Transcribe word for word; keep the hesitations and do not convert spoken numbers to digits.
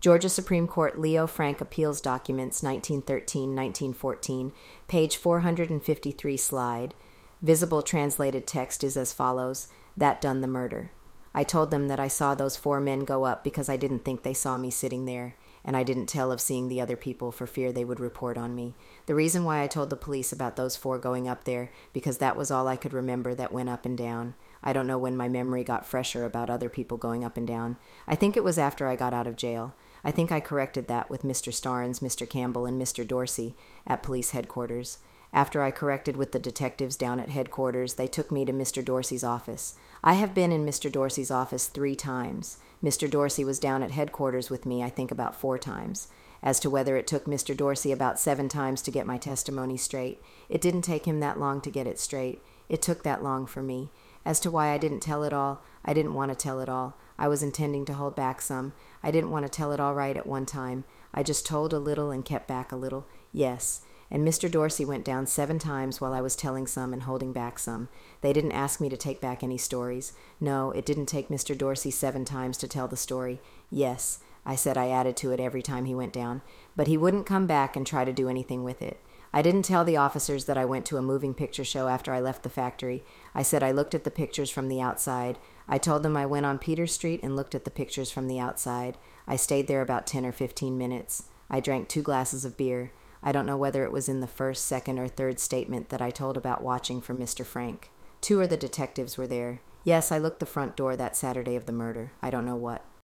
Georgia Supreme Court Leo Frank Appeals Documents, nineteen thirteen to nineteen fourteen, page four hundred fifty-three slide. Visible translated text is as follows: that done the murder. I told them that I saw those four men go up because I didn't think they saw me sitting there, and I didn't tell of seeing the other people for fear they would report on me. The reason why I told the police about those four going up there, because that was all I could remember that went up and down. I don't know when my memory got fresher about other people going up and down. I think it was after I got out of jail. I think I corrected that with Mister Starnes, Mister Campbell, and Mister Dorsey at police headquarters. After I corrected with the detectives down at headquarters, they took me to Mister Dorsey's office. I have been in Mister Dorsey's office three times. Mister Dorsey was down at headquarters with me, I think about four times. As to whether it took Mister Dorsey about seven times to get my testimony straight, it didn't take him that long to get it straight. It took that long for me. As to why I didn't tell it all, I didn't want to tell it all. I was intending to hold back some. I didn't want to tell it all right at one time. I just told a little and kept back a little. Yes. And Mister Dorsey went down seven times while I was telling some and holding back some. They didn't ask me to take back any stories. No, it didn't take Mister Dorsey seven times to tell the story. Yes, I said I added to it every time he went down. But he wouldn't come back and try to do anything with it. I didn't tell the officers that I went to a moving picture show after I left the factory. I said I looked at the pictures from the outside. I told them I went on Peter Street and looked at the pictures from the outside. I stayed there about ten or fifteen minutes. I drank two glasses of beer. I don't know whether it was in the first, second, or third statement that I told about watching for Mister Frank. Two of the detectives were there. Yes, I looked the front door that Saturday of the murder. I don't know what.